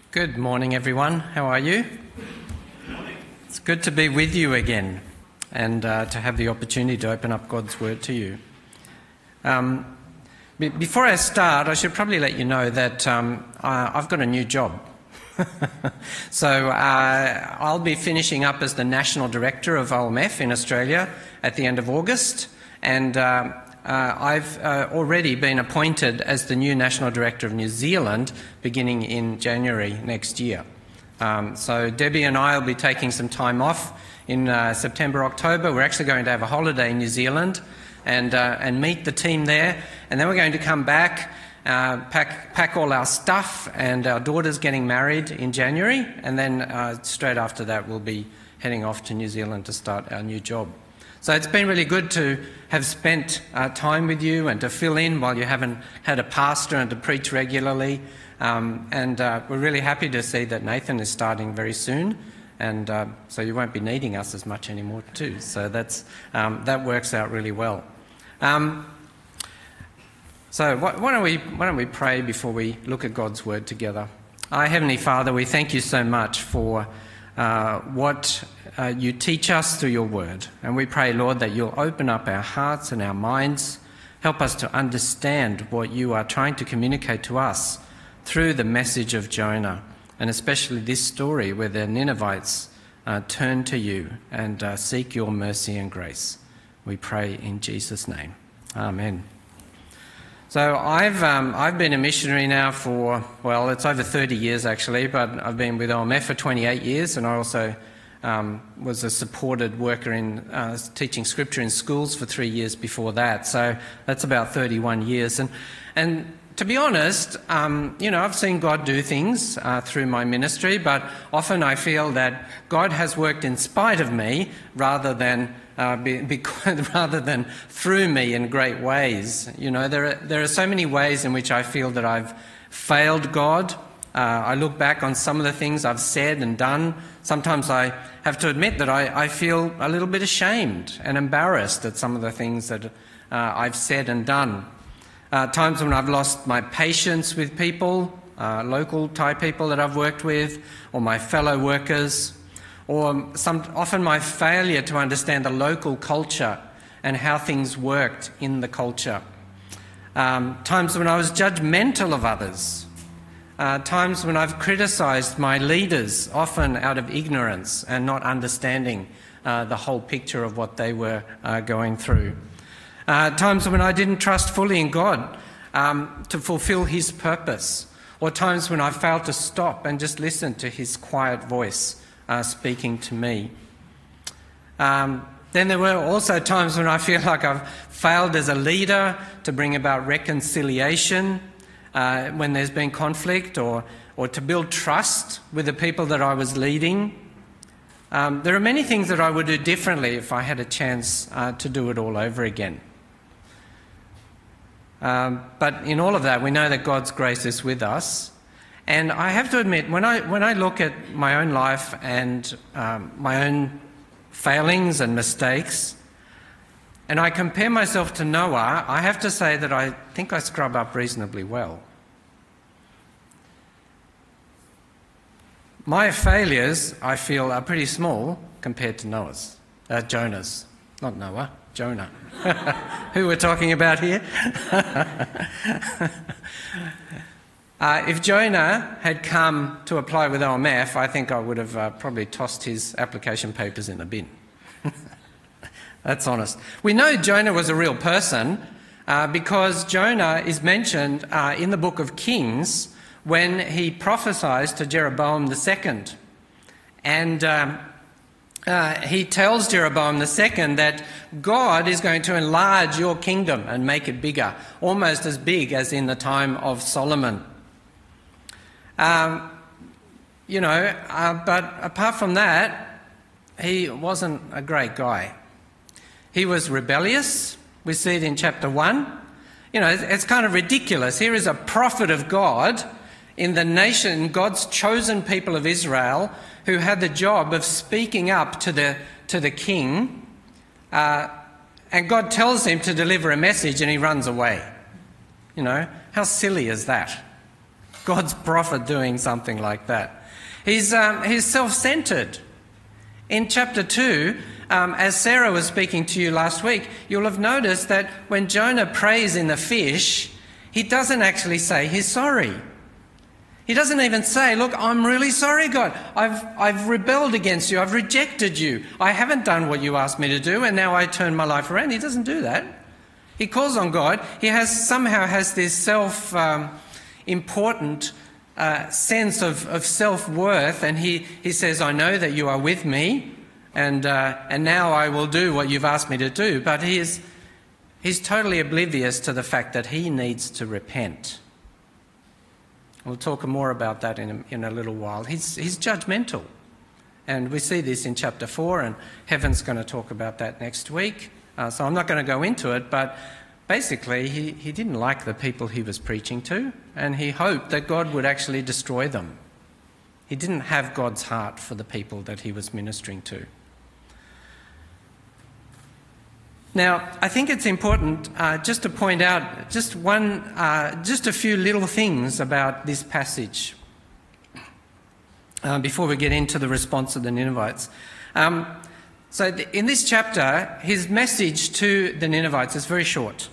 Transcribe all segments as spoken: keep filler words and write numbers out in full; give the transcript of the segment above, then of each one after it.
Good morning, everyone. How are you? Good morning. It's good to be with you again and uh, to have the opportunity to open up God's Word to you. Um, be- before I start, I should probably let you know that um, I- I've got a new job. so uh, I'll be finishing up as the National Director of O M F in Australia at the end of August, and uh, Uh, I've uh, already been appointed as the new National Director of New Zealand beginning in January next year. Um, so Debbie and I will be taking some time off in uh, September, October. We're actually going to have a holiday in New Zealand and, uh, and meet the team there. And then we're going to come back, uh, pack, pack all our stuff, and our daughter's getting married in January. And then uh, straight after that we'll be heading off to New Zealand to start our new job. So it's been really good to have spent uh, time with you and to fill in while you haven't had a pastor and to preach regularly. Um, and uh, we're really happy to see that Nathan is starting very soon, and uh, so you won't be needing us as much anymore too. So that's um, that works out really well. Um, so why, why don't we why don't we pray before we look at God's Word together? Our Heavenly Father, we thank you so much for uh, what Uh, you teach us through your word, and we pray, Lord, that you'll open up our hearts and our minds, help us to understand what you are trying to communicate to us through the message of Jonah, and especially this story where the Ninevites uh, turn to you and uh, seek your mercy and grace. We pray in Jesus' name. Amen. So I've um, I've been a missionary now for, well, it's over thirty years actually, but I've been with O M F for twenty-eight years, and I also Um, was a supported worker in uh, teaching scripture in schools for three years before that. So that's about thirty-one years. And and to be honest, um, you know, I've seen God do things uh, through my ministry, but often I feel that God has worked in spite of me rather than uh, be, be, rather than through me in great ways. You know, there are, there are so many ways in which I feel that I've failed God. Uh, I look back on some of the things I've said and done. Sometimes I have to admit that I, I feel a little bit ashamed and embarrassed at some of the things that uh, I've said and done. Uh, times when I've lost my patience with people, uh, local type people that I've worked with, or my fellow workers, or some, often my failure to understand the local culture and how things worked in the culture. Um, times when I was judgmental of others. Uh, times when I've criticised my leaders, often out of ignorance and not understanding uh, the whole picture of what they were uh, going through. Uh, times when I didn't trust fully in God um, to fulfil his purpose, or times when I failed to stop and just listen to his quiet voice uh, speaking to me. Um, then there were also times when I feel like I've failed as a leader to bring about reconciliation, Uh, when there's been conflict, or, or to build trust with the people that I was leading. Um, there are many things that I would do differently if I had a chance uh, to do it all over again. Um, but in all of that, we know that God's grace is with us. And I have to admit, when I, when I look at my own life and um, my own failings and mistakes, and I compare myself to Noah, I have to say that I think I scrub up reasonably well. My failures, I feel, are pretty small compared to Noah's, uh, Jonah's. Not Noah, Jonah. Who we're talking about here? uh, if Jonah had come to apply with O M F, I think I would have uh, probably tossed his application papers in the bin. That's honest. We know Jonah was a real person uh, because Jonah is mentioned uh, in the book of Kings when he prophesies to Jeroboam the second. And um, uh, he tells Jeroboam the second that God is going to enlarge your kingdom and make it bigger, almost as big as in the time of Solomon. Um, you know, uh, but apart from that, he wasn't a great guy. He was rebellious. We see it in chapter one. You know, it's kind of ridiculous. Here is a prophet of God in the nation, God's chosen people of Israel, who had the job of speaking up to the to the king, uh, and God tells him to deliver a message and he runs away. You know, how silly is that? God's prophet doing something like that. He's, um, he's self-centered. In chapter two, um, as Sarah was speaking to you last week, you'll have noticed that when Jonah prays in the fish, he doesn't actually say he's sorry. He doesn't even say, look, I'm really sorry, God. I've, I've rebelled against you. I've rejected you. I haven't done what you asked me to do, and now I turn my life around. He doesn't do that. He calls on God. He has somehow has this self-important um, uh, sense of, of self-worth, and he, he says, I know that you are with me, and uh, and now I will do what you've asked me to do. But he is he's totally oblivious to the fact that he needs to repent. We'll talk more about that in a, in a little while. He's, he's judgmental. And we see this in chapter four, and Heaven's going to talk about that next week. Uh, so I'm not going to go into it, but basically he, he didn't like the people he was preaching to, and he hoped that God would actually destroy them. He didn't have God's heart for the people that he was ministering to. Now, I think it's important uh, just to point out just one, uh, just a few little things about this passage uh, before we get into the response of the Ninevites. Um, so th- in this chapter, his message to the Ninevites is very short.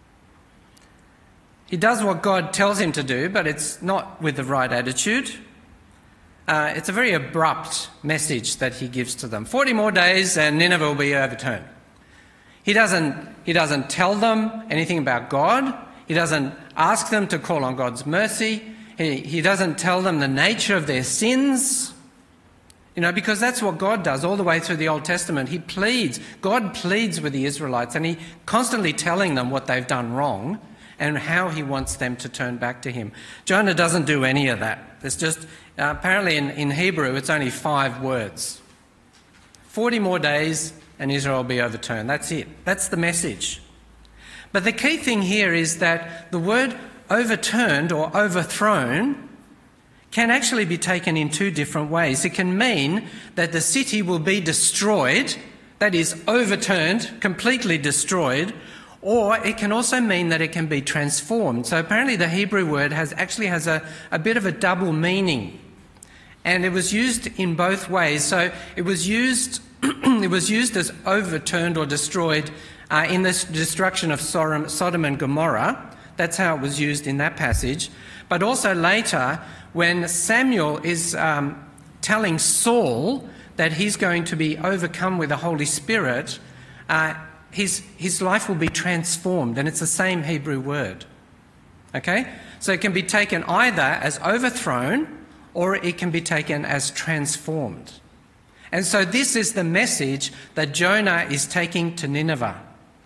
He does what God tells him to do, but it's not with the right attitude. Uh, it's a very abrupt message that he gives to them. Forty more days and Nineveh will be overturned. He doesn't, he doesn't tell them anything about God. He doesn't ask them to call on God's mercy. He, he doesn't tell them the nature of their sins. You know, because that's what God does all the way through the Old Testament. He pleads, God pleads with the Israelites, and he constantly telling them what they've done wrong and how he wants them to turn back to him. Jonah doesn't do any of that. It's just, uh, apparently in, in Hebrew, it's only five words. Forty more days and Israel will be overturned. That's it. That's the message. But the key thing here is that the word overturned or overthrown can actually be taken in two different ways. It can mean that the city will be destroyed, that is, overturned, completely destroyed, or it can also mean that it can be transformed. So apparently the Hebrew word has actually has a, a bit of a double meaning. And it was used in both ways. So it was used it was used as overturned or destroyed uh, in the destruction of Sodom, Sodom and Gomorrah. That's how it was used in that passage. But also later, when Samuel is um, telling Saul that he's going to be overcome with the Holy Spirit, uh, his, his life will be transformed. And it's the same Hebrew word. Okay? So it can be taken either as overthrown or it can be taken as transformed. And so this is the message that Jonah is taking to Nineveh.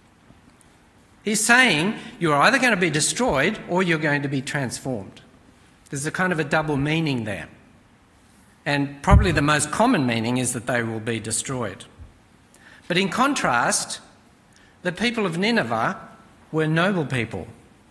He's saying you're either going to be destroyed or you're going to be transformed. There's a kind of a double meaning there. And probably the most common meaning is that they will be destroyed. But in contrast, the people of Nineveh were noble people.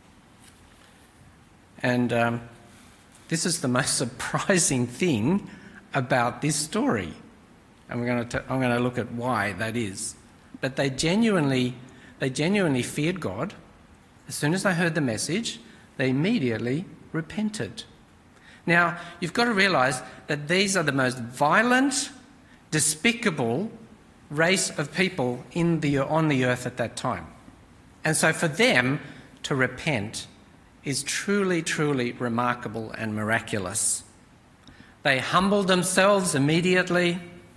And um, this is the most surprising thing about this story. And we're going to t- I'm going to look at why that is. But they genuinely, they genuinely feared God. As soon as they heard the message, they immediately repented. Now, you've got to realise that these are the most violent, despicable race of people in the, on the earth at that time. And so for them to repent is truly, truly remarkable and miraculous. They humbled themselves immediately.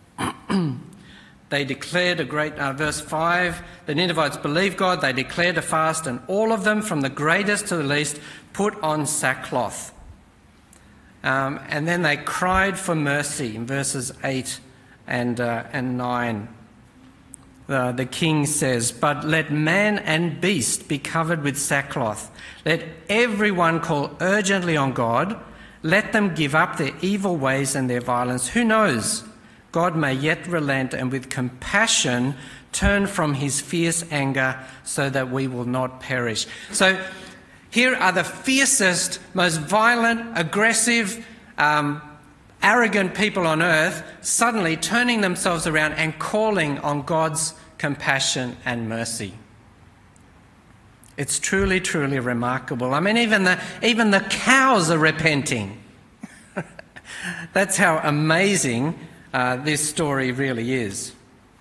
They declared a great, uh, verse five, the Ninevites believed God, they declared a fast, and all of them, from the greatest to the least, put on sackcloth. Um, and then they cried for mercy in verses eight and, uh, and nine. Uh, the king says, but let man and beast be covered with sackcloth. Let everyone call urgently on God. Let them give up their evil ways and their violence. Who knows? God may yet relent and with compassion turn from his fierce anger so that we will not perish. So here are the fiercest, most violent, aggressive, um, arrogant people on earth suddenly turning themselves around and calling on God's compassion and mercy. It's truly, truly remarkable. I mean, even the, even the cows are repenting. That's how amazing uh, this story really is.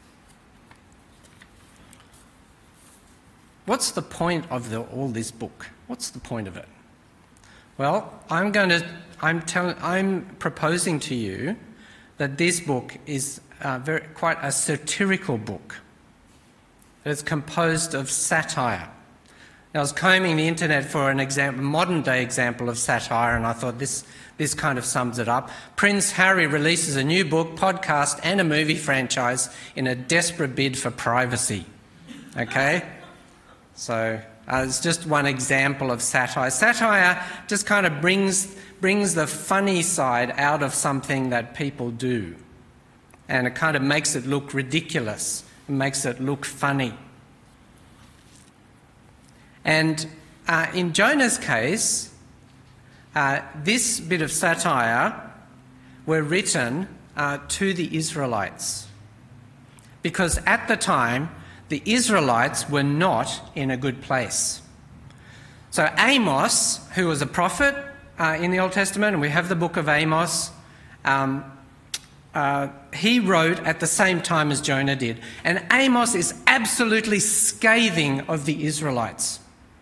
What's the point of the, all this book? What's the point of it? Well, I'm going to, I'm telling, I'm proposing to you that this book is uh, very, quite a satirical book. It's composed of satire. Now, I was combing the internet for an example, modern-day example of satire, and I thought this, this kind of sums it up. Prince Harry releases a new book, podcast, and a movie franchise in a desperate bid for privacy. Okay? So uh, it's just one example of satire. Satire just kind of brings, brings the funny side out of something that people do, and it kind of makes it look ridiculous. It makes it look funny. And uh, in Jonah's case, uh, this bit of satire were written uh, to the Israelites, because at the time the Israelites were not in a good place. So Amos, who was a prophet uh, in the Old Testament, and we have the book of Amos, um, uh, he wrote at the same time as Jonah did. And Amos is absolutely scathing of the Israelites.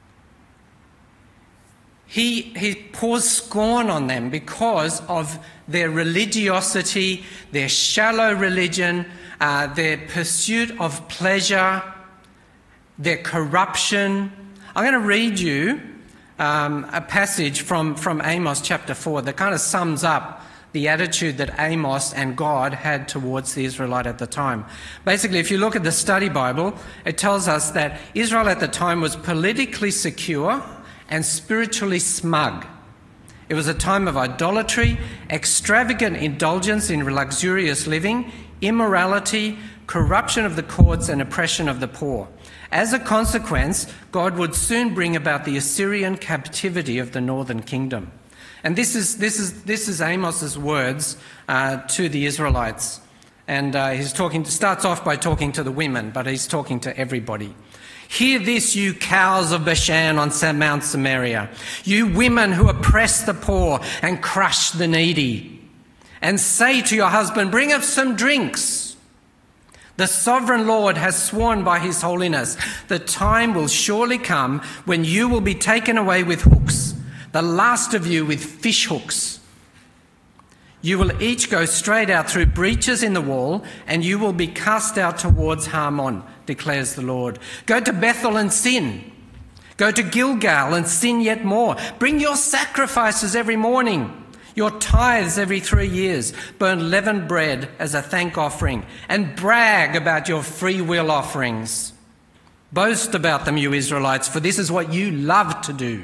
He, he pours scorn on them because of their religiosity, their shallow religion, uh, their pursuit of pleasure, their corruption. I'm going to read you um, a passage from, from Amos chapter four that kind of sums up the attitude that Amos and God had towards the Israelite at the time. Basically, if you look at the study Bible, it tells us that Israel at the time was politically secure and spiritually smug. It was a time of idolatry, extravagant indulgence in luxurious living, immorality, corruption of the courts, and oppression of the poor. As a consequence, God would soon bring about the Assyrian captivity of the northern kingdom. And this is, this is, this is Amos's words uh, to the Israelites. And uh, he's talking to, starts off by talking to the women, but he's talking to everybody. Hear this, you cows of Bashan on Mount Samaria, you women who oppress the poor and crush the needy, and say to your husband, bring us some drinks. The sovereign Lord has sworn by his holiness, the time will surely come when you will be taken away with hooks, the last of you with fish hooks. You will each go straight out through breaches in the wall, and you will be cast out towards Harmon, declares the Lord. Go to Bethel and sin. Go to Gilgal and sin yet more. Bring your sacrifices every morning, your tithes every three years. Burn leavened bread as a thank offering, and brag about your free will offerings. Boast about them, you Israelites, for this is what you love to do,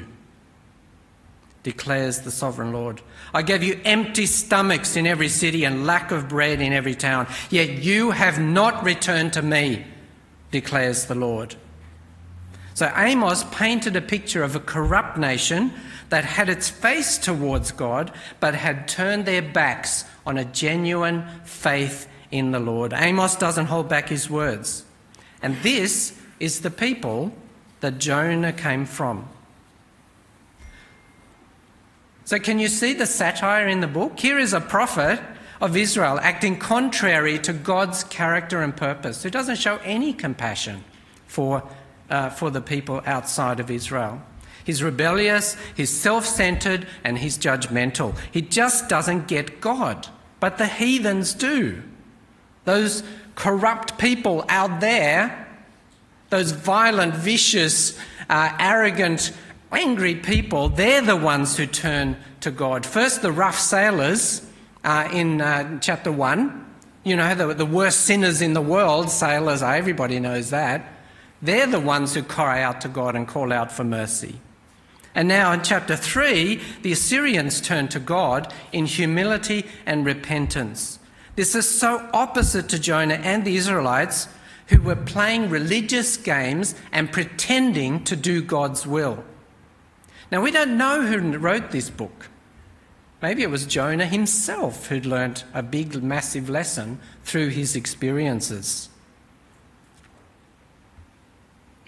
declares the sovereign Lord. I gave you empty stomachs in every city and lack of bread in every town, yet you have not returned to me, declares the Lord. So Amos painted a picture of a corrupt nation that had its face towards God, but had turned their backs on a genuine faith in the Lord. Amos doesn't hold back his words. And this is the people that Jonah came from. So can you see the satire in the book? Here is a prophet of Israel acting contrary to God's character and purpose, who doesn't show any compassion for, uh, for the people outside of Israel. He's rebellious, he's self-centered, and he's judgmental. He just doesn't get God, but the heathens do. Those corrupt people out there, those violent, vicious, uh, arrogant, angry people, they're the ones who turn to God. First, the rough sailors uh, in uh, chapter one, you know, the, the worst sinners in the world, sailors are, everybody knows that. They're the ones who cry out to God and call out for mercy. And now in chapter three, the Assyrians turn to God in humility and repentance. This is so opposite to Jonah and the Israelites, who were playing religious games and pretending to do God's will. Now, we don't know who wrote this book. Maybe it was Jonah himself who'd learnt a big, massive lesson through his experiences.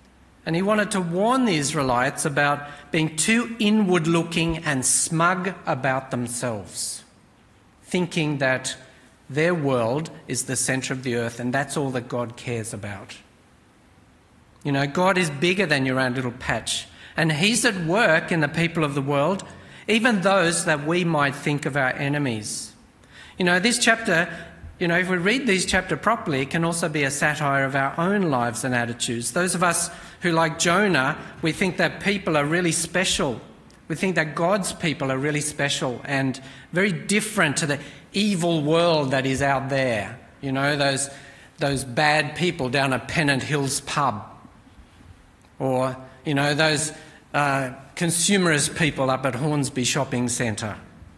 And he wanted to warn the Israelites about being too inward-looking and smug about themselves, thinking that their world is the centre of the earth and that's all that God cares about. You know, God is bigger than your own little patch, and he's at work in the people of the world, even those that we might think of our enemies. You know, this chapter, you know, if we read this chapter properly, it can also be a satire of our own lives and attitudes. Those of us who, like Jonah, we think that people are really special. We think that God's people are really special and very different to the evil world that is out there. You know, those, those bad people down at Pennant Hills pub. Or, you know, those uh, consumerist people up at Hornsby Shopping Centre.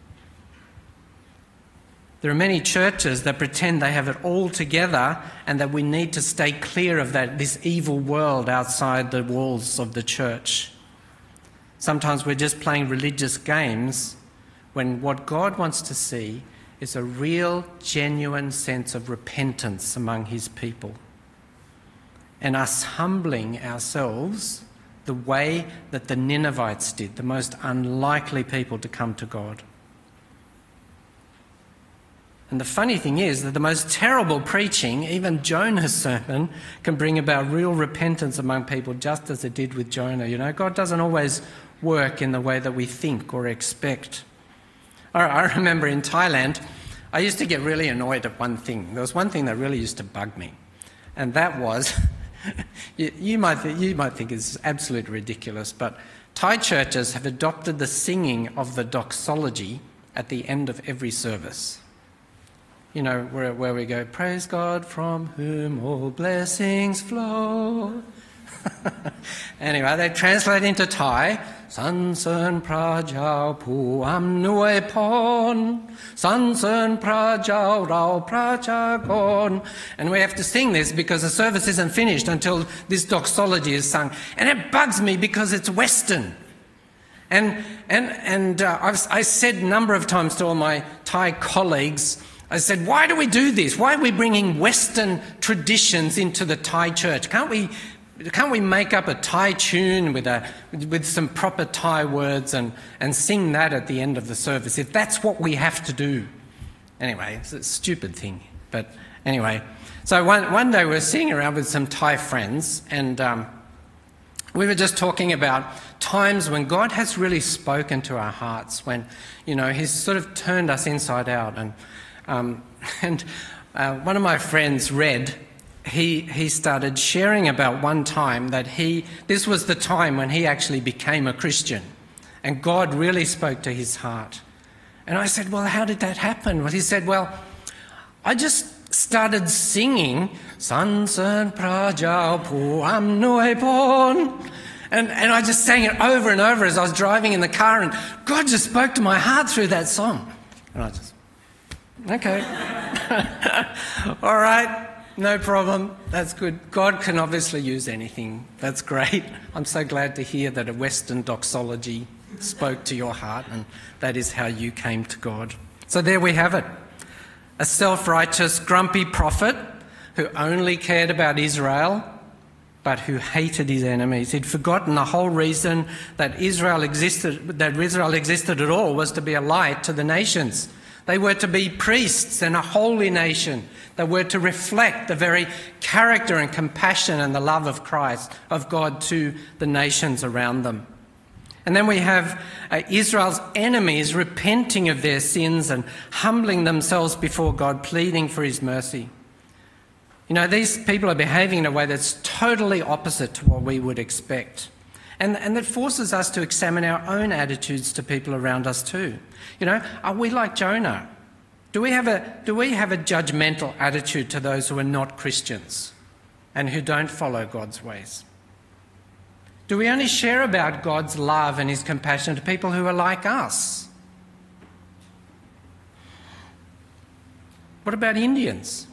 There are many churches that pretend they have it all together and that we need to stay clear of that, this evil world outside the walls of the church. Sometimes we're just playing religious games when what God wants to see is a real, genuine sense of repentance among his people. And us humbling ourselves the way that the Ninevites did, the most unlikely people to come to God. And the funny thing is that the most terrible preaching, even Jonah's sermon, can bring about real repentance among people, just as it did with Jonah. You know, God doesn't always work in the way that we think or expect. I, I remember in Thailand, I used to get really annoyed at one thing. There was one thing that really used to bug me, and that was, you, you, might th- you might think it's absolutely ridiculous, but Thai churches have adopted the singing of the doxology at the end of every service. You know, where, where we go, praise God from whom all blessings flow. Anyway, they translate into Thai, San Sern Prajau Pu Am Nui Pon, San Sern Prajau Rao Prajakon. And we have to sing this because the service isn't finished until this doxology is sung. And it bugs me because it's Western. And, and, and uh, I've I said a number of times to all my Thai colleagues, I said, why do we do this? Why are we bringing Western traditions into the Thai church? Can't we, can't we make up a Thai tune with, a, with some proper Thai words and, and sing that at the end of the service, if that's what we have to do? Anyway, it's a stupid thing. But anyway, so one, one day we were sitting around with some Thai friends, and um, we were just talking about times when God has really spoken to our hearts, when, you know, he's sort of turned us inside out. And Um, and uh, one of my friends, Red, he, he started sharing about one time that he, this was the time when he actually became a Christian and God really spoke to his heart. And I said, well, how did that happen? Well, he said, well, I just started singing, San Sern Prajau Pu Am Nui Pon. And, and I just sang it over and over as I was driving in the car, and God just spoke to my heart through that song. And I just... Okay. All right. No problem. That's good. God can obviously use anything. That's great. I'm so glad to hear that a Western doxology spoke to your heart, and that is how you came to God. So there we have it. A self-righteous, grumpy prophet who only cared about Israel, but who hated his enemies. He'd forgotten the whole reason that Israel existed, that Israel existed at all, was to be a light to the nations. They were to be priests and a holy nation. They were to reflect the very character and compassion and the love of Christ, of God, to the nations around them. And then we have uh, Israel's enemies repenting of their sins and humbling themselves before God, pleading for his mercy. You know, these people are behaving in a way that's totally opposite to what we would expect. And, and that forces us to examine our own attitudes to people around us too. You know, are we like Jonah? Do we have a, do we have a judgmental attitude to those who are not Christians and who don't follow God's ways? Do we only share about God's love and his compassion to people who are like us? What about Indians?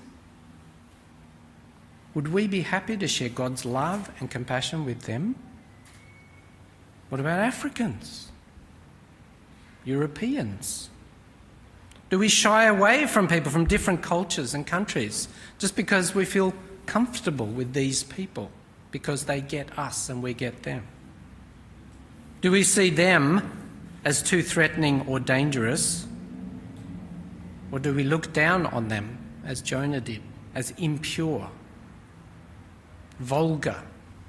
Would we be happy to share God's love and compassion with them? What about Africans? Europeans? Do we shy away from people from different cultures and countries just because we feel comfortable with these people? because they get us and we get them? Do we see them as too threatening or dangerous? Or do we look down on them, as Jonah did, as impure, vulgar,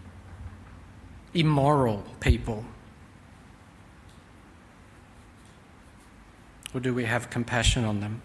immoral people? Or do we have compassion on them?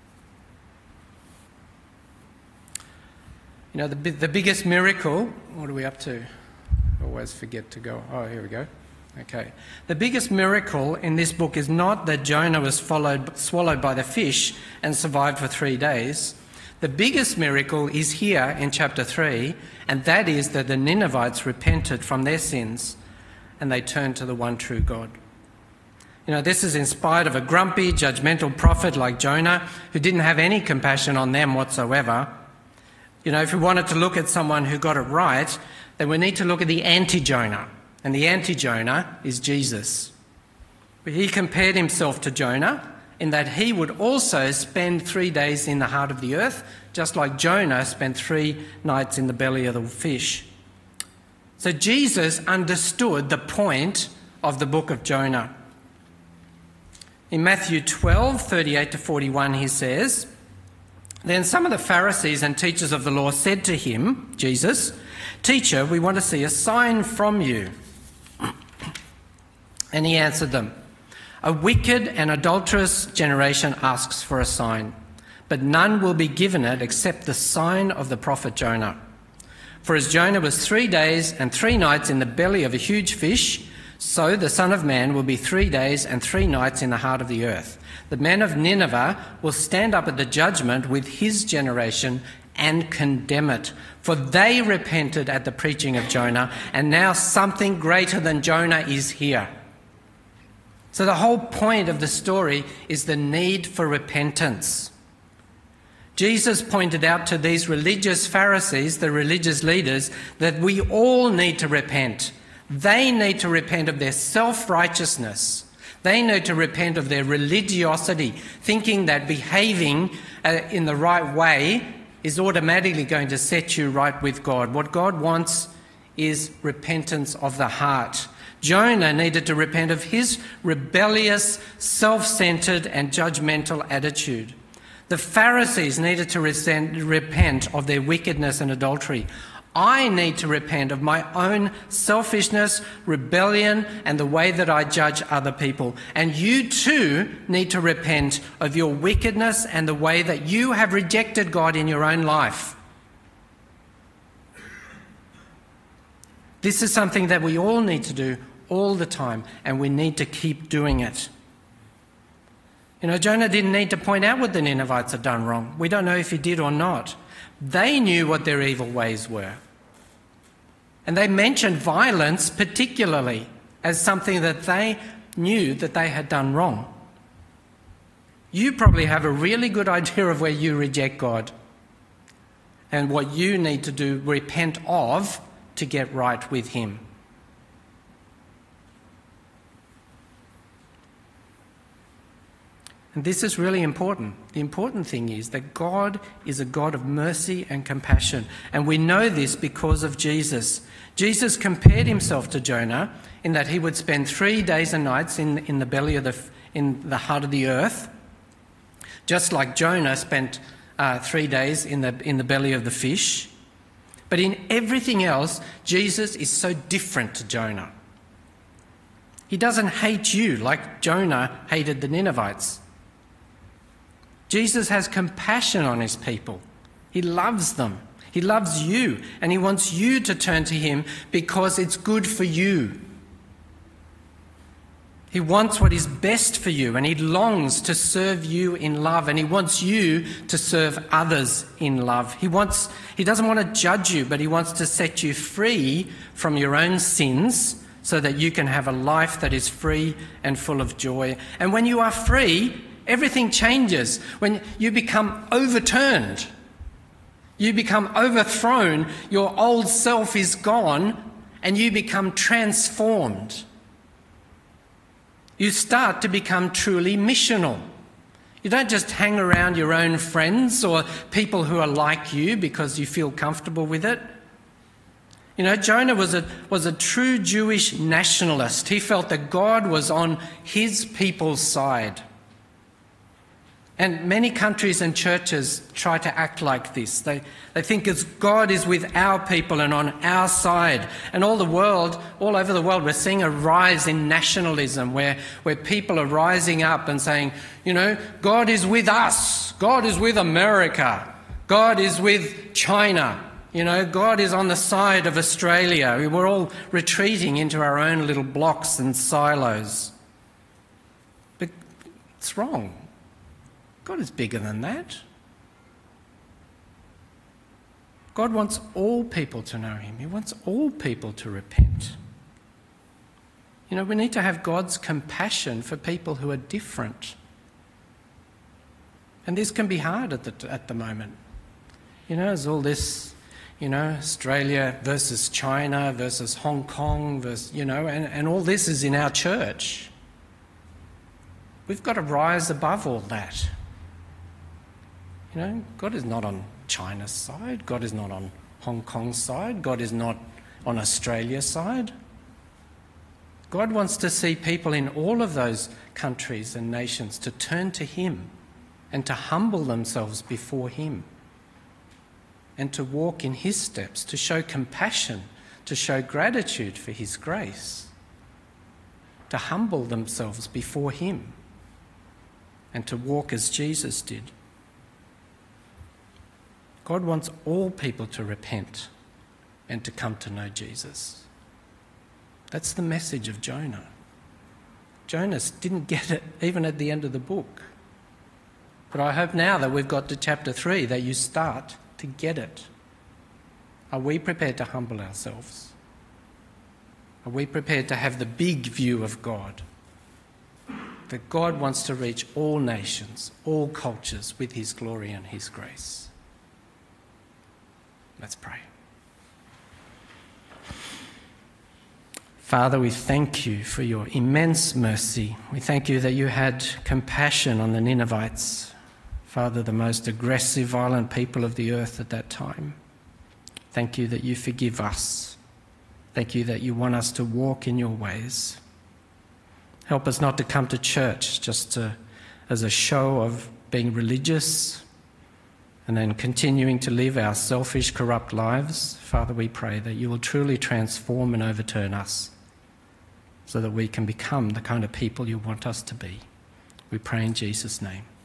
You know, the, the biggest miracle, what are we up to? I always forget to go. Oh, here we go. Okay. The biggest miracle in this book is not that Jonah was followed, swallowed by the fish and survived for three days. The biggest miracle is here in chapter three, and that is that the Ninevites repented from their sins and they turned to the one true God. You know, this is in spite of a grumpy, judgmental prophet like Jonah who didn't have any compassion on them whatsoever. You know, if we wanted to look at someone who got it right, then we need to look at the anti-Jonah. And the anti-Jonah is Jesus. He compared himself to Jonah in that he would also spend three days in the heart of the earth, just like Jonah spent three nights in the belly of the fish. So Jesus understood the point of the book of Jonah. In Matthew twelve, thirty-eight to forty-one, he says, "Then some of the Pharisees and teachers of the law said to him," Jesus, "Teacher, we want to see a sign from you." And he answered them, "A wicked and adulterous generation asks for a sign, but none will be given it except the sign of the prophet Jonah. For as Jonah was three days and three nights in the belly of a huge fish, so the Son of Man will be three days and three nights in the heart of the earth. The men of Nineveh will stand up at the judgment with his generation and condemn it. For they repented at the preaching of Jonah, and now something greater than Jonah is here." So the whole point of the story is the need for repentance. Jesus pointed out to these religious Pharisees, the religious leaders, that we all need to repent. They need to repent of their self-righteousness. They need to repent of their religiosity, thinking that behaving uh, in the right way is automatically going to set you right with God. What God wants is repentance of the heart. Jonah needed to repent of his rebellious, self-centred and judgmental attitude. The Pharisees needed to resent, repent of their wickedness and adultery. I need to repent of my own selfishness, rebellion, and the way that I judge other people. And you too need to repent of your wickedness and the way that you have rejected God in your own life. This is something that we all need to do all the time, and we need to keep doing it. You know, Jonah didn't need to point out what the Ninevites had done wrong. We don't know if he did or not. They knew what their evil ways were. And they mentioned violence particularly as something that they knew that they had done wrong. You probably have a really good idea of where you reject God and what you need to do, repent of, to get right with him. And this is really important. The important thing is that God is a God of mercy and compassion. And we know this because of Jesus. Jesus compared himself to Jonah in that he would spend three days and nights in, in the belly of the, in the heart of the earth, just like Jonah spent uh, three days in the, in the belly of the fish. But in everything else, Jesus is so different to Jonah. He doesn't hate you like Jonah hated the Ninevites. Jesus has compassion on his people. He loves them. He loves you, and he wants you to turn to him because it's good for you. He wants what is best for you, and he longs to serve you in love, and he wants you to serve others in love. He wants, he doesn't want to judge you, but he wants to set you free from your own sins so that you can have a life that is free and full of joy. And when you are free, everything changes. When you become overturned, you become overthrown, your old self is gone, and you become transformed. You start to become truly missional. You don't just hang around your own friends or people who are like you because you feel comfortable with it. You know, Jonah was a, was a true Jewish nationalist. He felt that God was on his people's side. And many countries and churches try to act like this. They, they think it's God is with our people and on our side. And all the world, all over the world, we're seeing a rise in nationalism where, where people are rising up and saying, you know, God is with us. God is with America. God is with China. You know, God is on the side of Australia. We're all retreating into our own little blocks and silos. But it's wrong. God is bigger than that. God wants all people to know him. He wants all people to repent. You know, we need to have God's compassion for people who are different. And this can be hard at the, at the moment. You know, there's all this... You know, Australia versus China versus Hong Kong versus, you know, and, and all this is in our church. We've got to rise above all that. You know, God is not on China's side. God is not on Hong Kong's side. God is not on Australia's side. God wants to see people in all of those countries and nations to turn to him and to humble themselves before him, and to walk in his steps, to show compassion, to show gratitude for his grace, to humble themselves before him, and to walk as Jesus did. God wants all people to repent and to come to know Jesus. That's the message of Jonah. Jonah didn't get it even at the end of the book. But I hope now that we've got to chapter three that you start to get it. Are we prepared to humble ourselves? Are we prepared to have the big view of God? That God wants to reach all nations, all cultures with his glory and his grace. Let's pray. Father, we thank you for your immense mercy. We thank you that you had compassion on the Ninevites, Father, the most aggressive, violent people of the earth at that time. Thank you that you forgive us. Thank you that you want us to walk in your ways. Help us not to come to church just to, as a show of being religious and then continuing to live our selfish, corrupt lives. Father, we pray that you will truly transform and overturn us so that we can become the kind of people you want us to be. We pray in Jesus' name.